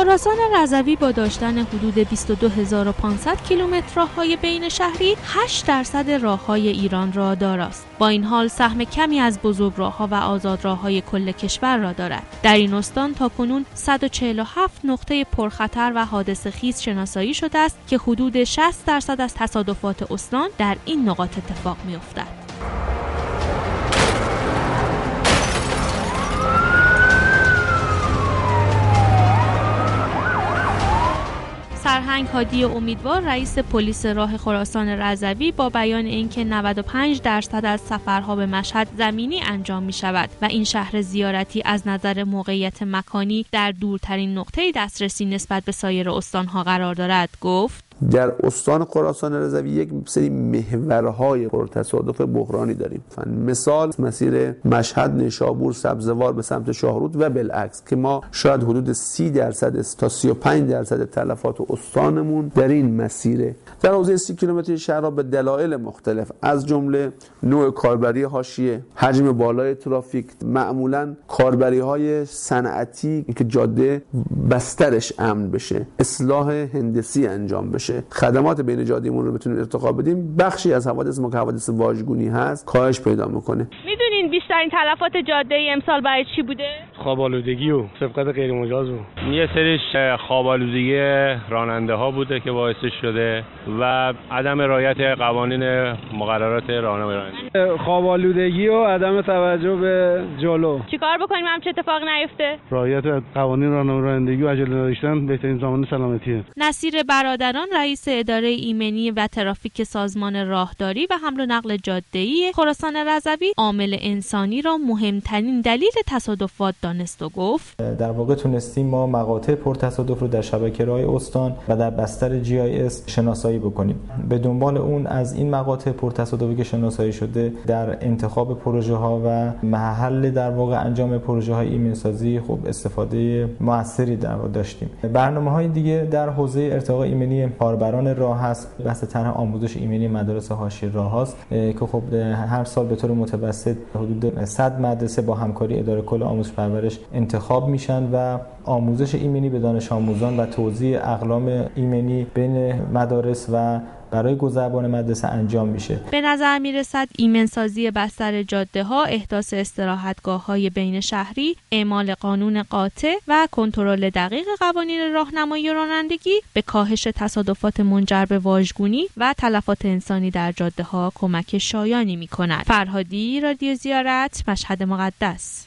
خراسان رضوی با داشتن حدود 22500 کیلومتر راه‌های بین شهری 8% راه‌های ایران را داراست. با این حال سهم کمی از بزرگراه‌ها و آزادراه‌های کل کشور را دارد. در این استان تاکنون 147 نقطه پرخطر و حادثه‌خیز شناسایی شده است که حدود 60% از تصادفات استان در این نقاط اتفاق می‌افتد. سرهنگ هادی امیدوار رئیس پلیس راه خراسان رضوی با بیان اینکه 95% از سفرها به مشهد زمینی انجام می شود و این شهر زیارتی از نظر موقعیت مکانی در دورترین نقطه دسترسی نسبت به سایر استانها قرار دارد، گفت در استان خراسان رضوی یک سری محورهای پرتصادف بحرانی داریم. مثال مسیر مشهد نیشابور سبزوار به سمت شاهرود و بالعکس که ما شاید حدود 30% تا 35% تلفات استانمون در این مسیره. در حوزه 30 کیلومتری شهر به دلایل مختلف از جمله نوع کاربری حاشیه، حجم بالای ترافیک، معمولا کاربری‌های صنعتی که جاده بسترش امن بشه، اصلاح هندسی انجام بشه، خدمات بین جاده‌مون رو بتونیم ارتقا بدیم، بخشی از حوادث ما که حوادث واژگونی هست کاهش پیدا میکنه. میدونین بیشترین تلفات جاده‌ای امسال برای چی بوده؟ خواب آلودگی و سبقت غیر مجاز بود. یه سریش خواب آلودگی راننده ها بوده که باعثش شده و عدم رعایت قوانین مقررات راهنمایی رانندگی. خواب آلودگی و عدم توجه به جلو. چیکار بکنیم همچه اتفاق نیفته؟ رعایت قوانین راهنمایی رانندگی و عجله نداشتن بهترین ضامن سلامتیه. نصیر برادران رئیس اداره ایمنی و ترافیک سازمان راهداری و حمل و نقل جاده‌ای خراسان رضوی عامل انسانی را مهمترین دلیل تصادفات دانست و گفت در واقع تونستیم ما مقاطع پرتصادف رو در شبکه‌های استان و در بستر GIS شناسایی بکنیم. به دنبال اون از این مقاطع پرتصادفی که شناسایی شده در انتخاب پروژه‌ها و محل در واقع انجام پروژه‌های ایمن‌سازی خب استفاده موثری داشتیم. برنامه‌های دیگه در حوزه ارتقاء ایمنی کاربران راه هست، بحث طرح آموزش ایمنی مدارس حاشیه راه هست که خب هر سال به طور متوسط حدود 100 مدرسه با همکاری اداره کل آموزش پرورش انتخاب میشن و آموزش ایمنی به دانش آموزان و توزیع اقلام ایمنی بین مدارس و برای گذربان مدرسه انجام میشه. به نظر میرسد ایمنسازی بستر جاده ها، احداث استراحتگاه های بین شهری، اعمال قانون قاطع و کنترل دقیق قوانین راهنمایی رانندگی به کاهش تصادفات منجر به واژگونی و تلفات انسانی در جاده ها کمک شایانی میکند. فرهادی، رادیو زیارت، مشهد مقدس.